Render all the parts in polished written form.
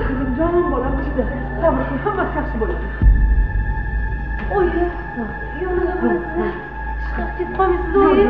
kızım, canım bolam işte. Sabır qil, hammasi yaxshi bo'ladi. Oyi, yo'liga qarasizlar. Chiqib ketib qolmaysiz, oyi.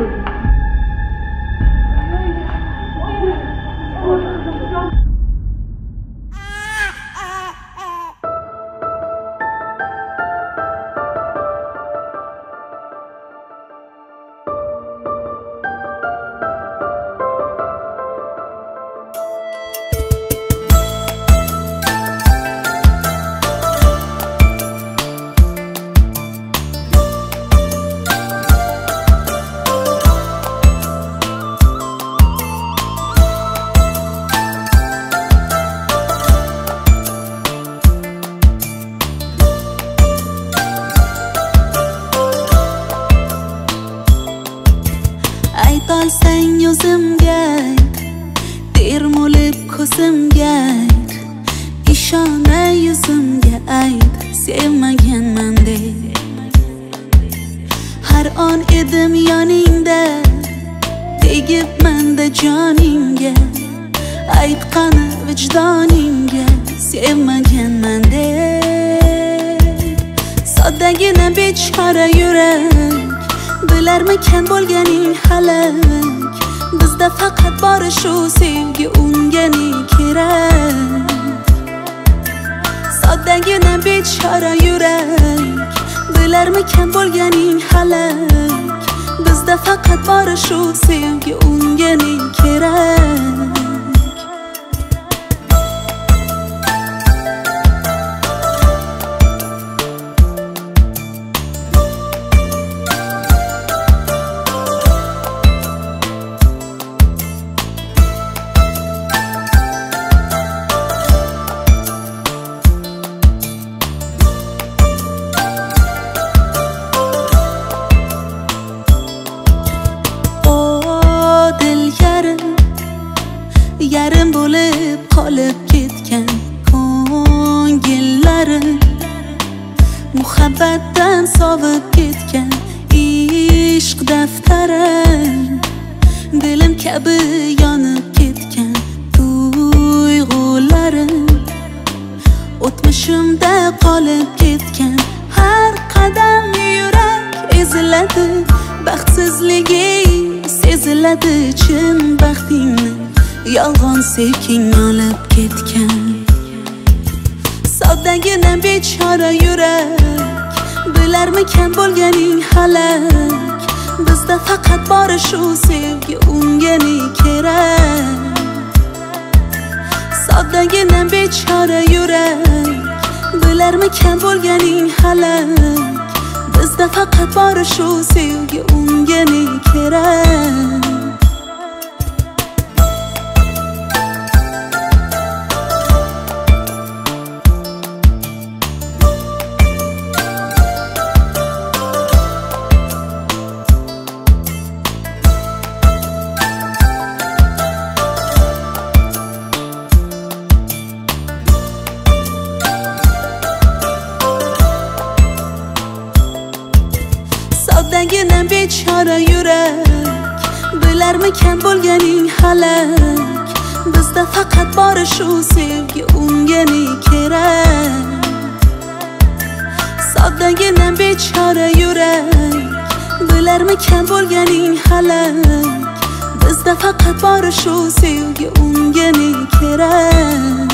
Aytolsang yuzimga termulib ko'zimga ishona yuzimga ayt sevmaganman deb har on edim yoningda tegibman-da joningga aytqani vijdoningga sevmaganman deb soddagina bechora yurak bilarmikan bo'lganing halak bizda faqat bori shu sevgi unga ne kerak soddagina bechora yurak bilarmikan bo'lganing halak bizda faqat bori shu sevgi unga ne kerak yarim bo'lib qolib ketgan ko'ngillarim muhabbatdan sovib ketgan ishq daftarim dilim kabi yonib ketgan tuyg'ularim o'tmishimda qolib ketgan har qadam yurak eziladi baxtsizligi seziladi chin baxtingni yolg'on sekin olib ketgan soddagina bechora yurak bilarmikan bo'lganing halak bizda faqat bori shu sevgi unga ne kerak soddagina bechora yurak bilarmikan bo'lganing halak bizda faqat bori shu sevgi unga ne kerak soddagina bechora yurak bilarmikan bo'lganing halak bizda faqat bori shu sevgi unga ne kerak soddagina bechora yurak bilarmikan bo'lganing halak bizda faqat bori shu sevgi unga ne kerak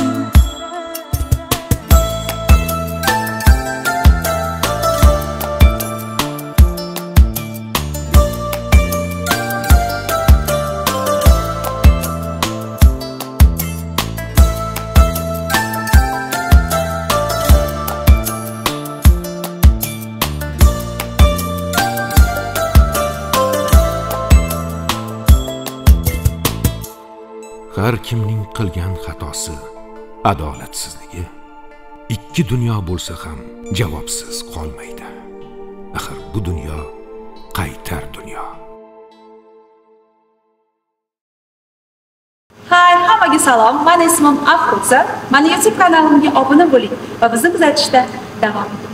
har kimning qilgan xatosi adolatsizligi ikki dunyo bo'lsa ham javobsiz qolmaydi. Axir bu dunyo qaytar dunyo. Hay, hammaga salom. Men ismim Afruza. Meni YouTube kanalimga obuna bo'ling va bizni kuzatishda davom eting.